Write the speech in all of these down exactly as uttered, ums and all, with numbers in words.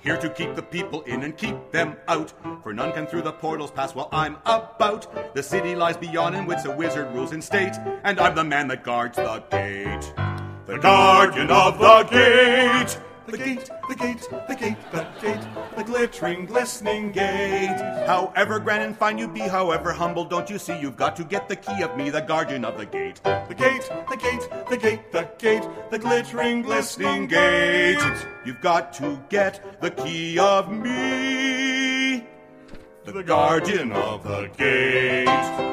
here to keep the people in and keep them out. For none can through the portals pass while I'm about. The city lies beyond in which a wizard rules in state, and I'm the man that guards the gate. The guardian of the gate. The gate, the gate, the gate, the gate, the glittering, glistening gate. However grand and fine you be, however humble, don't you see, you've got to get the key of me, the guardian of the gate. The gate, the gate, the gate, the gate, the glittering, glistening gate. You've got to get the key of me, the guardian of the gate.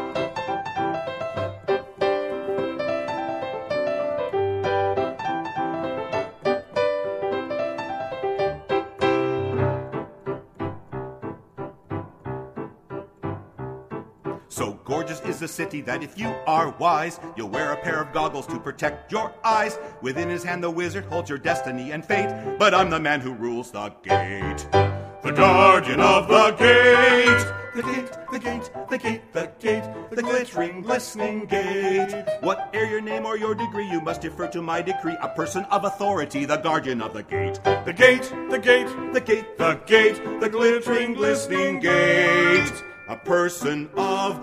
So gorgeous is the city that if you are wise, you'll wear a pair of goggles to protect your eyes. Within his hand the wizard holds your destiny and fate, but I'm the man who rules the gate. The guardian of the gate. The gate, the gate, the gate, the gate, the glittering, glistening gate. Whate'er your name or your degree, you must defer to my decree, a person of authority, the guardian of the gate. The gate, the gate, the gate, the gate, the glittering, glistening gate. A person of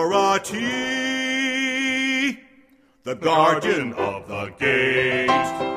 authority, the guardian of the gate.